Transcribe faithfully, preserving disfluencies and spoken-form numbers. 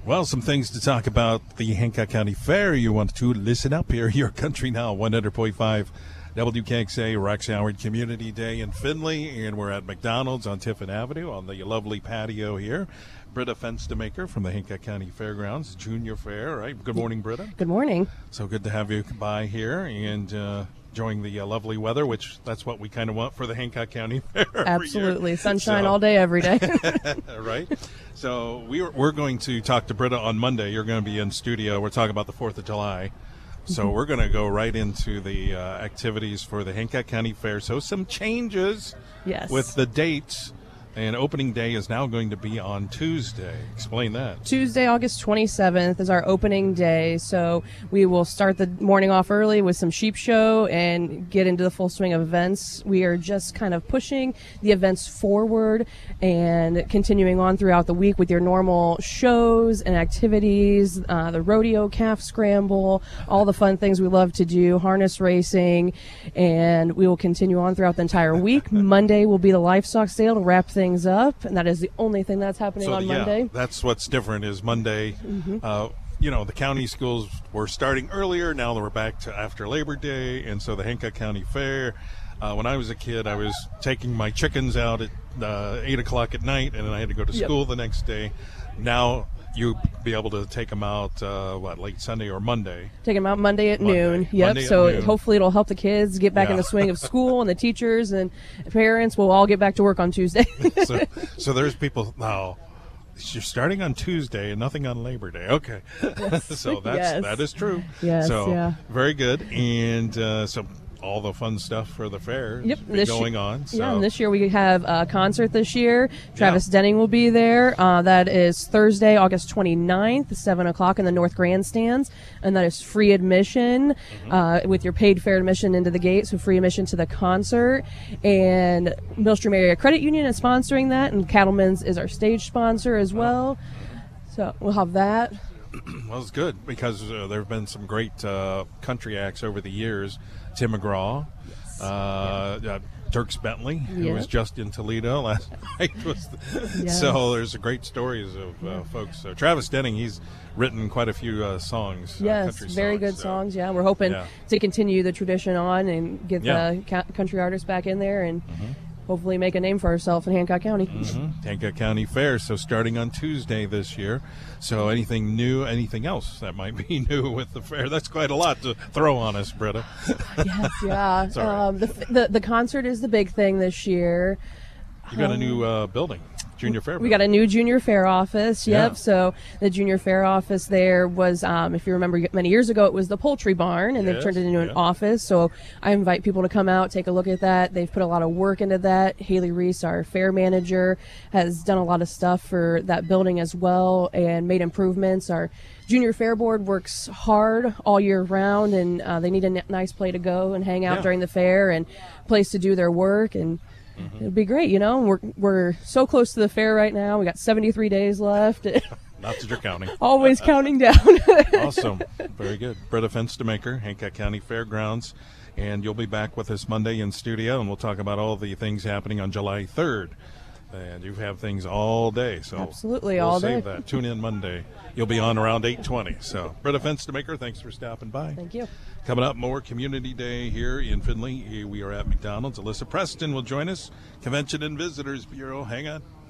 Well, some things to talk about the Hancock County Fair. You want to listen up here. Your Country Now, one hundred point five W K X A, Rex Howard Community Day in Findlay. And we're at McDonald's on Tiffin Avenue on the lovely patio here. Britta Fenstermaker from the Hancock County Fairgrounds Junior Fair. Right? Good morning, Britta. Good morning. So good to have you by here and uh, enjoying the uh, lovely weather, which that's what we kind of want for the Hancock County Fair. Absolutely. Year. Sunshine so, all day, every day. Right? So we were, we're going to talk to Britta on Monday. You're going to be in studio. We're talking about the fourth of July. So we're going to go right into the uh, activities for the Hancock County Fair. So some changes Yes. with the dates. And opening day is now going to be on Tuesday. Explain that. Tuesday, August twenty-seventh is our opening day. So we will start the morning off early with some sheep show and get into the full swing of events. We are just kind of pushing the events forward and continuing on throughout the week with your normal shows and activities, uh, the rodeo calf scramble, all the fun things we love to do, harness racing, and we will continue on throughout the entire week. Monday will be the livestock sale to wrap things things up, and that is the only thing that's happening so, on yeah, Monday. That's what's different is Monday. Mm-hmm. Uh, you know, the county schools were starting earlier. Now we're back to after Labor Day, and so the Hancock County Fair. Uh, when I was a kid, I was taking my chickens out at uh, eight o'clock at night, and then I had to go to school yep. the next day. Now you be able to take them out, uh, what, late Sunday or Monday? Take them out Monday at Monday. noon. Yep. Monday so noon. Hopefully it'll help the kids get back yeah. in the swing of school, and the teachers and parents will all get back to work on Tuesday. so, so there's people now. You're starting on Tuesday and nothing on Labor Day. Okay, yes. so that's yes. that is true. Yes. So yeah. very good, and uh, so. all the fun stuff for the fair yep, is going on. So. Yeah, and this year we have a concert this year. Travis yeah. Denning will be there. Uh, that is Thursday, August twenty-ninth, seven o'clock in the North Grandstands. And that is free admission mm-hmm. uh, with your paid fair admission into the gate, so free admission to the concert. And Millstream Area Credit Union is sponsoring that, and Cattlemen's is our stage sponsor as well. So we'll have that. Well, it's good because uh, there have been some great uh, country acts over the years. Tim McGraw, yes. uh, yeah. uh, Dirks Bentley, who yeah. was just in Toledo last night. Was the, yes. So there's great stories of uh, yeah. folks. So Travis Denning, he's written quite a few uh, songs. Yes, uh, country very songs, good so. songs. Yeah, we're hoping yeah. to continue the tradition on and get yeah. the ca- country artists back in there and mm-hmm. hopefully make a name for ourselves in Hancock County. Mm-hmm. Hancock County Fair, so starting on Tuesday this year. So anything new, anything else that might be new with the fair? That's quite a lot to throw on us, Britta. yes, yeah. um, the, the the concert is the big thing this year. You got um, a new uh, building. Junior Fair. We got a new Junior Fair office. Yep. Yeah. So the Junior Fair office there was, um, if you remember, many years ago, it was the poultry barn, and yes, they've turned it into yeah. an office. So I invite people to come out, take a look at that. They've put a lot of work into that. Haley Reese, our fair manager, has done a lot of stuff for that building as well and made improvements. Our Junior Fair Board works hard all year round, and uh, they need a n- nice place to go and hang out yeah. during the fair and place to do their work. And mm-hmm. it'd be great, you know. We're we're so close to the fair right now. We got seventy-three days left. Not that you're counting. Always counting down. Awesome. Very good. Britta Fenstermaker, Hancock County Fairgrounds. And you'll be back with us Monday in studio, and we'll talk about all the things happening on July third. And you have things all day. So absolutely, we'll all save day. that. Tune in Monday. You'll be on around eight twenty. So Britta Fenstermaker, thanks for stopping by. Thank you. Coming up, more Community Day here in Findlay. We are at McDonald's. Alyssa Preston will join us. Convention and Visitors Bureau. Hang on.